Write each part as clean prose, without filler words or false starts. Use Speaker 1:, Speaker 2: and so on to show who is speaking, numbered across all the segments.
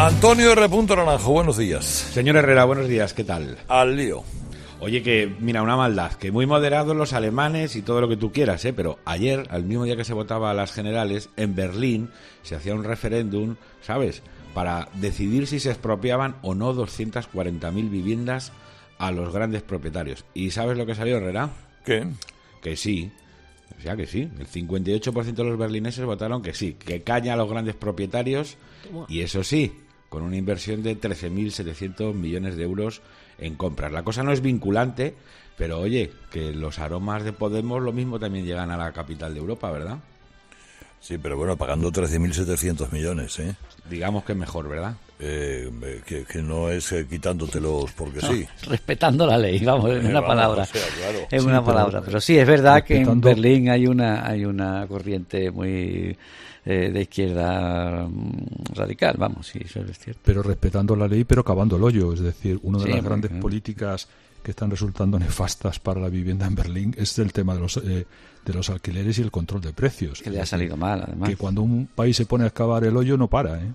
Speaker 1: Antonio R. Naranjo, buenos días.
Speaker 2: Señor Herrera, buenos días, ¿qué tal?
Speaker 1: Al lío.
Speaker 2: Oye, que mira, una maldad, que muy moderados los alemanes y todo lo que tú quieras, pero ayer, al mismo día que se votaba a las generales, en Berlín se hacía un referéndum, ¿sabes?, para decidir si se expropiaban o no 240.000 viviendas a los grandes propietarios. ¿Y sabes lo que salió, Herrera?
Speaker 1: ¿Qué?
Speaker 2: Que sí. O sea que sí, el 58% de los berlineses votaron que sí, que caña a los grandes propietarios, y eso sí, con una inversión de 13.700 millones de euros en compras. La cosa no es vinculante, pero oye, que los aromas de Podemos lo mismo también llegan a la capital de Europa, ¿verdad?
Speaker 1: Sí, pero bueno, pagando 13.700 millones, ¿eh?
Speaker 2: Digamos que es mejor, ¿verdad?
Speaker 1: Que no es quitándotelos porque no, sí.
Speaker 3: Respetando la ley, vamos, en una palabra.
Speaker 1: O sea, claro.
Speaker 3: Es una palabra, pero sí, es verdad que en Berlín hay una corriente muy de izquierda radical, vamos, sí, eso es cierto.
Speaker 4: Pero respetando la ley, pero cavando el hoyo, es decir, una de las grandes políticas que están resultando nefastas para la vivienda en Berlín es el tema de los alquileres y el control de precios.
Speaker 3: Que le ha salido mal, además.
Speaker 4: Que cuando un país se pone a excavar el hoyo no para, ¿eh?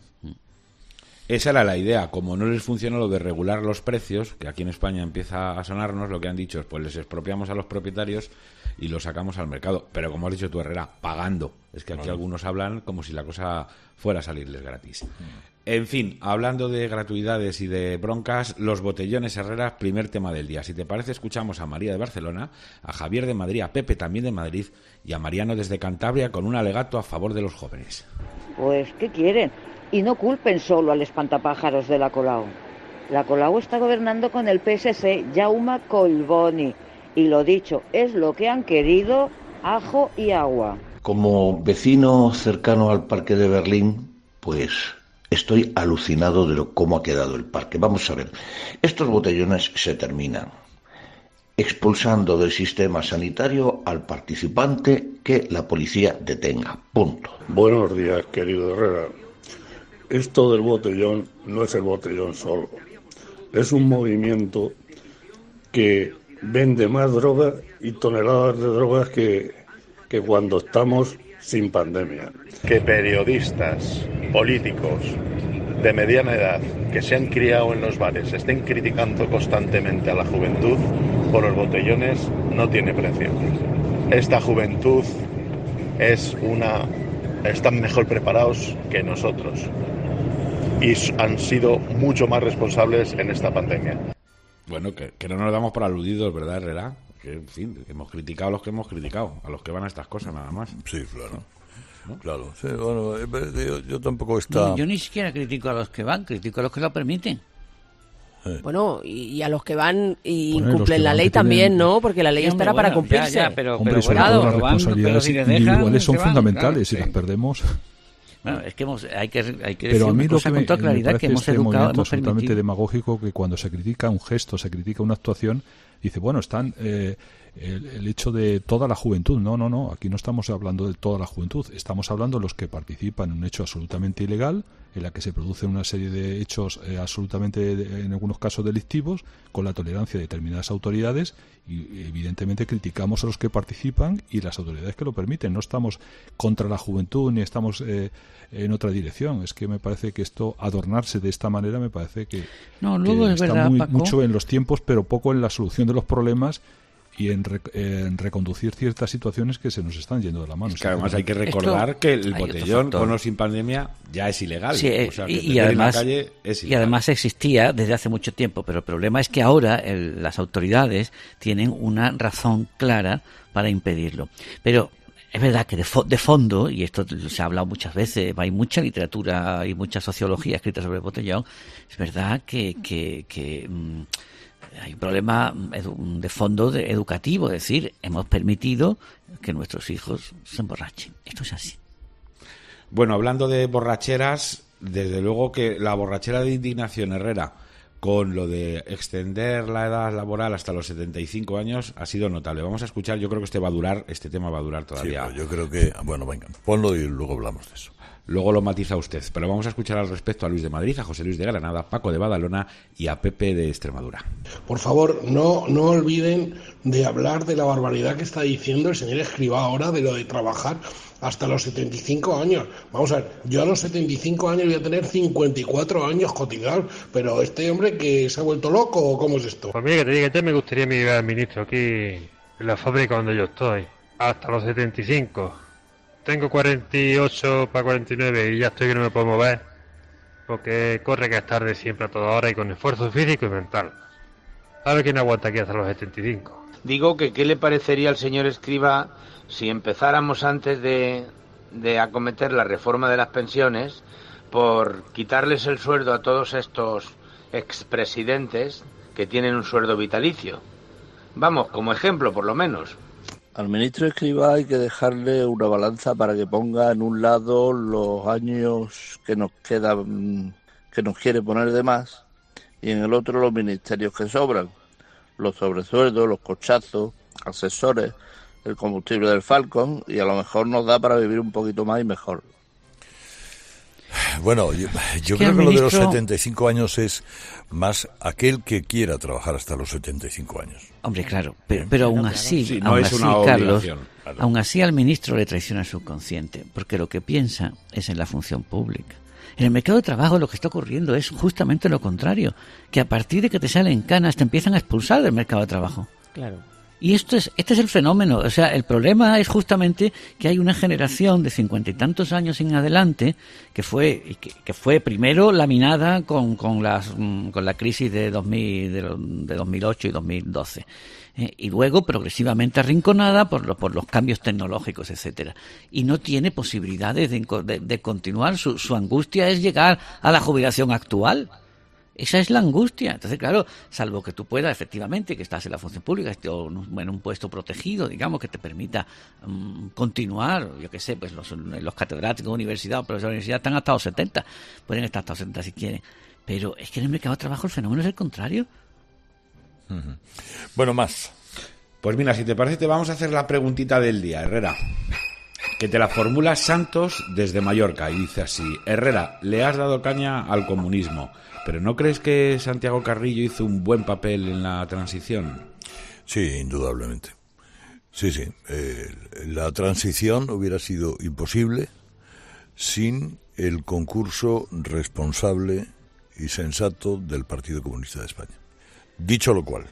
Speaker 2: Esa era la idea. Como no les funcionó lo de regular los precios, que aquí en España empieza a sonarnos, lo que han dicho es pues les expropiamos a los propietarios y los sacamos al mercado. Pero como has dicho tú, Herrera, pagando. Es que aquí algunos hablan como si la cosa fuera a salirles gratis. En fin, hablando de gratuidades y de broncas, los botellones, Herrera, primer tema del día. Si te parece, escuchamos a María de Barcelona, a Javier de Madrid, a Pepe también de Madrid y a Mariano desde Cantabria con un alegato a favor de los jóvenes.
Speaker 5: Pues, ¿qué quieren? Y no culpen solo al espantapájaros de la Colau. La Colau está gobernando con el PSC, Jaume Collboni. Y lo dicho, es lo que han querido, ajo y agua.
Speaker 6: Como vecino cercano al parque de Berlín, pues estoy alucinado de cómo ha quedado el parque. Vamos a ver, estos botellones se terminan expulsando del sistema sanitario al participante que la policía detenga. Punto.
Speaker 7: Buenos días, querido Herrera. Esto del botellón no es el botellón solo. Es un movimiento que vende más drogas y toneladas de drogas que cuando estamos sin pandemia.
Speaker 8: Que periodistas, políticos de mediana edad que se han criado en los bares estén criticando constantemente a la juventud por los botellones no tiene precio. Esta juventud están mejor preparados que nosotros y han sido mucho más responsables en esta pandemia.
Speaker 2: Bueno, que no nos damos por aludidos, ¿verdad, Herrera? Que, en fin, hemos criticado a los que hemos criticado, a los que van a estas cosas nada más.
Speaker 1: Sí, claro. ¿No? Claro. Sí, bueno, yo tampoco está...
Speaker 3: Yo ni siquiera critico a los que van, critico a los que lo permiten.
Speaker 9: Bueno, y a los que van y incumplen la ley también, ¿no? Porque la ley estará para cumplirse.
Speaker 4: Pero las responsabilidades individuales son fundamentales, si las perdemos...
Speaker 3: Bueno, es que hay que decir una cosa con toda claridad, que hemos educado, hemos
Speaker 4: absolutamente
Speaker 3: permitido.
Speaker 4: Demagógico que cuando se critica un gesto, se critica una actuación, dice, bueno, están el hecho de toda la juventud. No, aquí no estamos hablando de toda la juventud, estamos hablando de los que participan en un hecho absolutamente ilegal, en la que se producen una serie de hechos absolutamente, en algunos casos, delictivos, con la tolerancia de determinadas autoridades, y evidentemente criticamos a los que participan y las autoridades que lo permiten. No estamos contra la juventud ni estamos en otra dirección. Es que me parece que esto, adornarse de esta manera, me parece que
Speaker 3: luego es
Speaker 4: está
Speaker 3: verdad,
Speaker 4: mucho en los tiempos, pero poco en la solución de los problemas y en reconducir ciertas situaciones que se nos están yendo de la mano.
Speaker 2: Es que además hay que recordar que el botellón, con o sin pandemia, ya es ilegal.
Speaker 3: Sí,
Speaker 2: o sea, que
Speaker 3: y además,
Speaker 2: en la calle es ilegal.
Speaker 3: Y además existía desde hace mucho tiempo, pero el problema es que ahora las autoridades tienen una razón clara para impedirlo. Pero es verdad que de fondo, y esto se ha hablado muchas veces, hay mucha literatura y mucha sociología escrita sobre el botellón, es verdad que hay un problema de fondo educativo, es decir, hemos permitido que nuestros hijos se emborrachen. Esto es así.
Speaker 2: Bueno, hablando de borracheras, desde luego que la borrachera de indignación, Herrera, con lo de extender la edad laboral hasta los 75 años, ha sido notable. Vamos a escuchar, yo creo que este tema va a durar todavía.
Speaker 1: Sí, yo creo que, bueno, venga, ponlo y luego hablamos de eso.
Speaker 2: Luego lo matiza usted, pero vamos a escuchar al respecto a Luis de Madrid, a José Luis de Granada, Paco de Badalona y a Pepe de Extremadura.
Speaker 10: Por favor, no olviden de hablar de la barbaridad que está diciendo el señor Escrivá ahora, de lo de trabajar hasta los 75 años. Vamos a ver, yo a los 75 años voy a tener 54 años cotizados, pero este hombre que se ha vuelto loco, ¿o cómo es esto?
Speaker 11: Pues mira, que te diga, ya me gustaría mi vida de ministro aquí en la fábrica donde yo estoy, hasta los 75. Tengo 48 para 49 y ya estoy que no me puedo mover, porque corre que es tarde siempre a toda hora y con esfuerzo físico y mental. A ver quién aguanta aquí hasta los 75.
Speaker 12: Digo que qué le parecería al señor Escrivá si empezáramos antes de acometer la reforma de las pensiones por quitarles el sueldo a todos estos expresidentes que tienen un sueldo vitalicio. Vamos, como ejemplo por lo menos.
Speaker 13: Al ministro Escrivá hay que dejarle una balanza para que ponga en un lado los años que nos quedan, que nos quiere poner de más, y en el otro los ministerios que sobran. Los sobresueldos, los cochazos, asesores, el combustible del Falcon, y a lo mejor nos da para vivir un poquito más y mejor.
Speaker 1: Bueno, yo creo que lo de los 75 años es más aquel que quiera trabajar hasta los 75 años.
Speaker 3: Hombre, claro, pero aún así,
Speaker 2: sí, no
Speaker 3: aún
Speaker 2: es
Speaker 3: así,
Speaker 2: una
Speaker 3: Carlos,
Speaker 2: obligación.
Speaker 3: aún así al ministro le traiciona el subconsciente, porque lo que piensa es en la función pública. En el mercado de trabajo lo que está ocurriendo es justamente lo contrario, que a partir de que te salen canas te empiezan a expulsar del mercado de trabajo.
Speaker 9: Claro.
Speaker 3: Y este es el fenómeno. O sea, el problema es justamente que hay una generación de 50 y tantos años en adelante que fue primero laminada con la crisis de 2008 y 2012. Y luego progresivamente arrinconada por los cambios tecnológicos, etcétera. Y no tiene posibilidades de continuar. Su angustia es llegar a la jubilación actual. Esa es la angustia. Entonces, claro, salvo que tú puedas, efectivamente, que estás en la función pública, o en un puesto protegido, digamos, que te permita continuar, yo qué sé, pues los catedráticos de universidad o profesores de universidad están hasta los 70, pueden estar hasta los 70 si quieren. Pero es que en el mercado de trabajo el fenómeno es el contrario.
Speaker 1: Uh-huh. Bueno, más.
Speaker 2: Pues mira, si te parece, te vamos a hacer la preguntita del día, Herrera. Que te la formula Santos desde Mallorca y dice así: Herrera, le has dado caña al comunismo, ¿pero no crees que Santiago Carrillo hizo un buen papel en la transición?
Speaker 1: Sí, indudablemente. Sí. La transición hubiera sido imposible sin el concurso responsable y sensato del Partido Comunista de España. Dicho lo cual,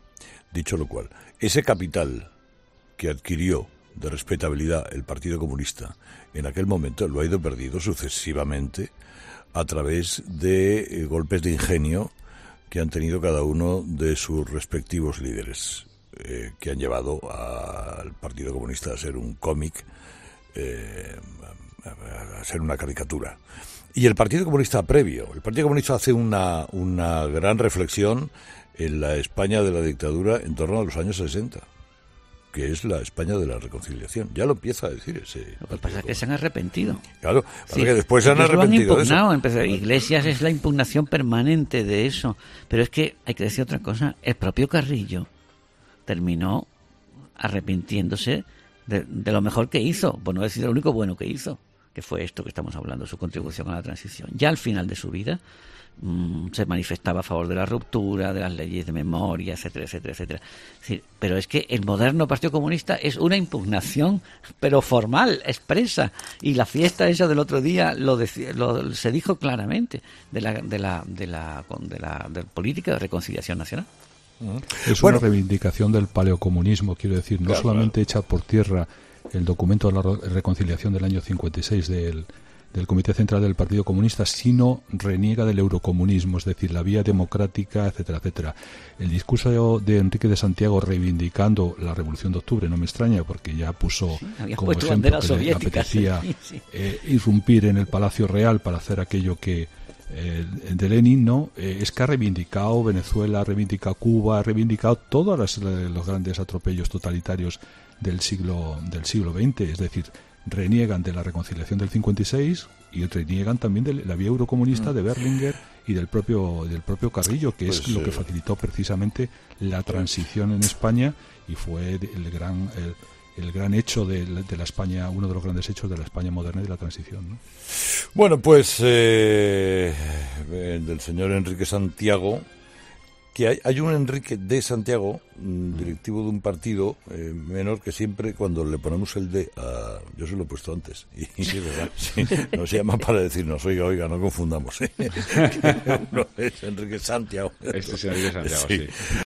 Speaker 1: ese capital que adquirió de respetabilidad el Partido Comunista en aquel momento lo ha ido perdiendo sucesivamente a través de golpes de ingenio que han tenido cada uno de sus respectivos líderes, que han llevado al Partido Comunista a ser un cómic, a ser una caricatura. Y el Partido Comunista el Partido Comunista hace una gran reflexión en la España de la dictadura en torno a los años 60. Que es la España de la reconciliación. Ya lo empieza a decir ese.
Speaker 3: Lo que pasa es que se han arrepentido.
Speaker 1: Claro, sí, que después se han arrepentido
Speaker 3: de eso. Iglesias es la impugnación permanente de eso. Pero es que hay que decir otra cosa. El propio Carrillo terminó arrepintiéndose de lo mejor que hizo, por no decir lo único bueno que hizo, que fue esto que estamos hablando, su contribución a la transición. Ya al final de su vida se manifestaba a favor de la ruptura, de las leyes de memoria, etcétera, etcétera, etcétera. Es decir, pero es que el moderno Partido Comunista es una impugnación, pero formal, expresa. Y la fiesta esa del otro día se dijo claramente de la política de reconciliación nacional.
Speaker 4: Es una reivindicación del paleocomunismo, quiero decir, no solamente echar por tierra el documento de la reconciliación del año 56 del Comité Central del Partido Comunista, sino reniega del eurocomunismo, es decir, la vía democrática, etcétera, etcétera. El discurso de Enrique de Santiago reivindicando la Revolución de Octubre no me extraña, porque ya puso como ejemplo que le apetecía irrumpir en el Palacio Real para hacer aquello que de Lenin, ¿no? Es que ha reivindicado Venezuela, ha reivindicado Cuba, ha reivindicado todos los grandes atropellos totalitarios del siglo XX, es decir, reniegan de la reconciliación del 56 y reniegan también de la vía eurocomunista de Berlinguer y del propio Carrillo, que es lo que facilitó precisamente la transición en España y fue el gran hecho de la España, uno de los grandes hechos de la España moderna y de la transición, ¿no?
Speaker 1: Bueno, pues del señor Enrique Santiago, que hay un Enrique de Santiago, directivo de un partido menor, que siempre cuando le ponemos el D, yo se lo he puesto antes, y sí, ¿verdad? Sí, nos llama para decirnos, oiga, no confundamos, uno es Enrique Santiago.
Speaker 2: Este es Enrique Santiago, sí.